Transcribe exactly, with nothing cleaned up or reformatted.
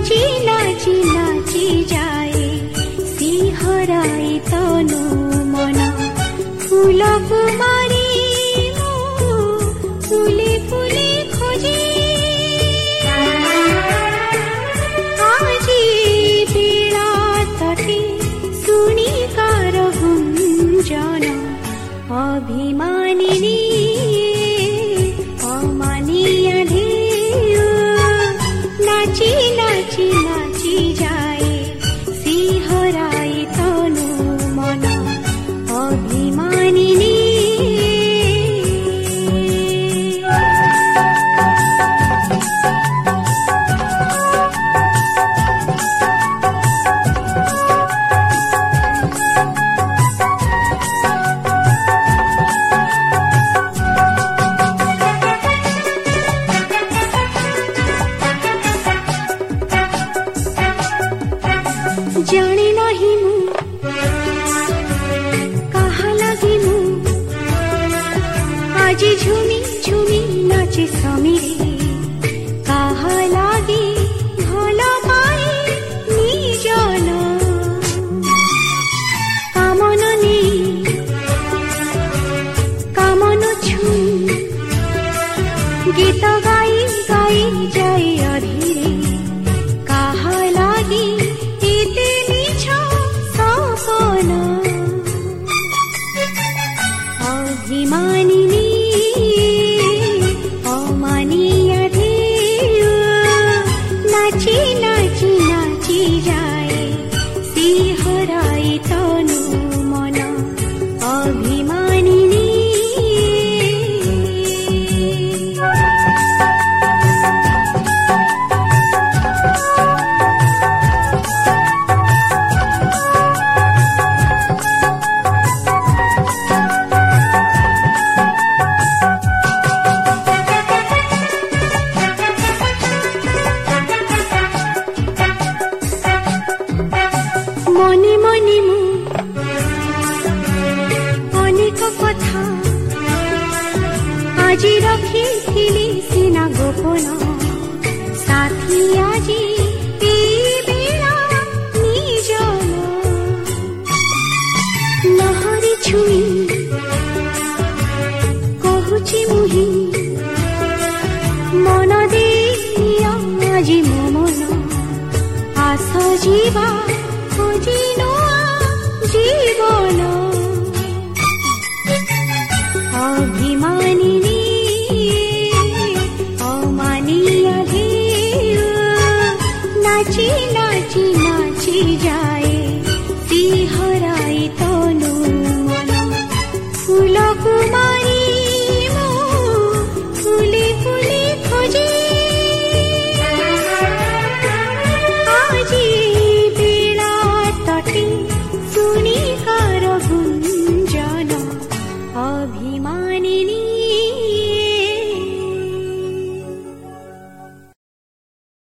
नाची नाची नाची जाए सिंहराई तनु मन फूल कुमारी फूले फूले खोजे आजी बेला तटे सुनी कार गुंजन अभिमानिनी अमानिया ढेउ नाची नाची नाची जाए सिंहराई तनु मन अभिमानिनी जाने नहीं मु कहा लगी मु आज झूमी झूमी नाचे समीरे कहा लगी भल पाए निजन कामन नहीं कामन छुई गीत गाई गाई जाए अधीरे कहा लगी अभिमानिनी अमानिया ढेउ नाची नाची नाची जाए सिंहराई तनु मन अभिमानिनी मने मने मु अनेक कथा आजी रखी सीना गोपन साथी आजी बेला निजन लहरी छुई कहुची मुही मन दे आजी मो मन आस जीवा जीवन अभिमानिनी अमानिया ढेउ नाची नाची नाची जाए